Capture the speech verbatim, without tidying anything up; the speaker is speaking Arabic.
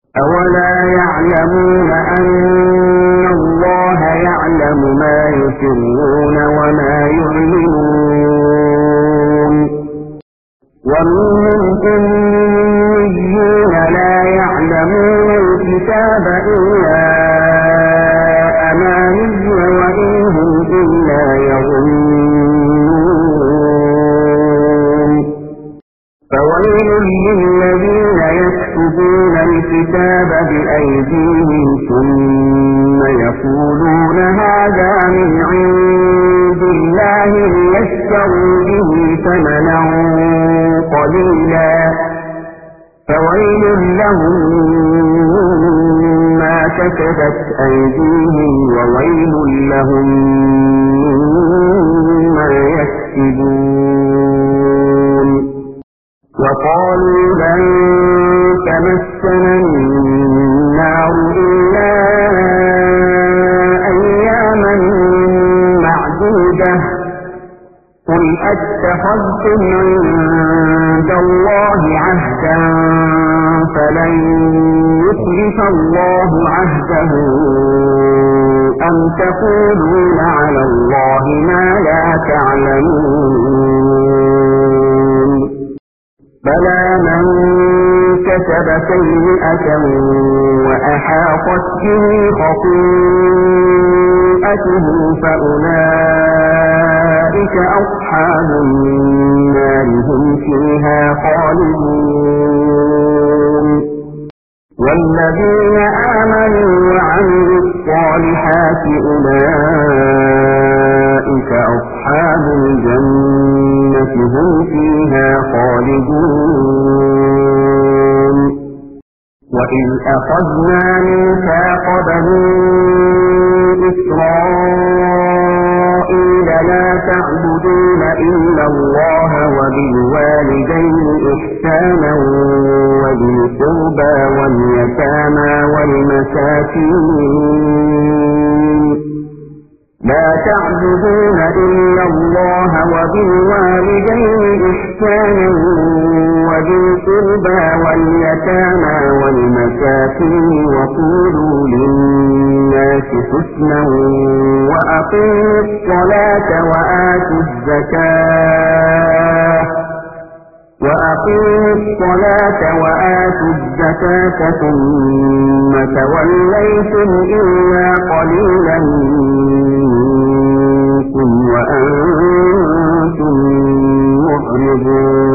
أولا يعلمون أن الله يعلم ما يسرون وما يعلنون ومنهم أميون لا يعلمون الكتاب إلا أماني وإن هم إلا يظنون فويل للذين يكتبون الكتاب بأيديهم ثم يقولون هذا من عند الله ليشتروا به ثمنا قليلا فويل لهم مما كسبت أيديهم وويل لهم مما يكسبون وقالوا لن تمسنا النار إلا أياما معدودة قل أتخذتم عند الله عهدا فلن يخلف الله عهده أم تقولون على الله ما لا تعلمون بلى من كسب سيئة وأحاطت به خطيئته فأولئك أصحاب النار هم فيها خالدون والذين آمنوا وعملوا الصالحات أولئك أصحاب الجنة هم فيها خالدون وإذ أخذنا ميثاق بني إسرائيل لا تعبدون إلا الله وبالوالدين إحسانا وذي القربى واليتامى والمساكين لا تعبدون إلا الله وبالوالدين إحسانا وذي القربى واليتامى والمساكين وقولوا للناس حسنا وأقيموا الصلاة وآتوا الزكاة وأقيموا الصلاة وآتوا الزكاة ثم توليتم إلا قليلا منكم وأنتم معرضون